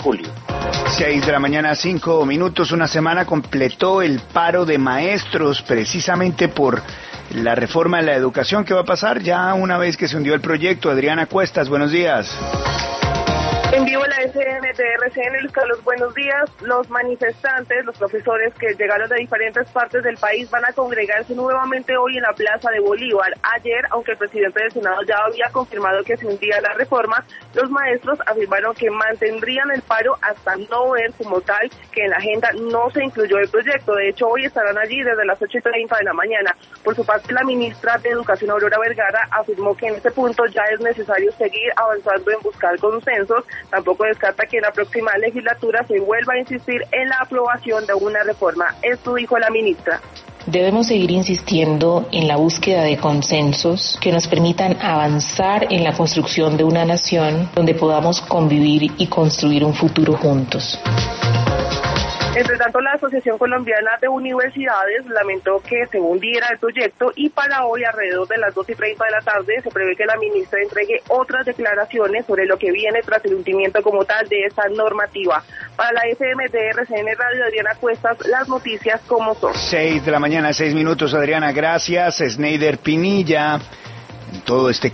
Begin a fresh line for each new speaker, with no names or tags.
julio.
6 de la mañana, 5 minutos. Una semana completó el paro de maestros precisamente por la reforma de la educación. ¿Qué va a pasar ya una vez que se hundió el proyecto? Adriana Cuestas, buenos días.
En vivo la FM de RCN, Carlos, buenos días. Los manifestantes, los profesores que llegaron de diferentes partes del país van a congregarse nuevamente hoy en la Plaza de Bolívar. Ayer, aunque el presidente del Senado ya había confirmado que se hundía la reforma, los maestros afirmaron que mantendrían el paro hasta no ver como tal que en la agenda no se incluyó el proyecto. De hecho, hoy estarán allí desde las 8:30 de la mañana. Por su parte, la ministra de Educación, Aurora Vergara, afirmó que en este punto ya es necesario seguir avanzando en buscar consensos. Tampoco descarta que en la próxima legislatura se vuelva a insistir en la aprobación de una reforma. Esto dijo la ministra.
Debemos seguir insistiendo en la búsqueda de consensos que nos permitan avanzar en la construcción de una nación donde podamos convivir y construir un futuro juntos.
Entre tanto, la Asociación Colombiana de Universidades lamentó que se hundiera el proyecto y para hoy, alrededor de las 2:30 de la tarde, se prevé que la ministra entregue otras declaraciones sobre lo que viene tras el hundimiento como tal de esta normativa. Para la FM de RCN Radio, Adriana Cuestas, las noticias como son.
6 de la mañana, 6 minutos, Adriana, gracias. Sneider Pinilla, en todo este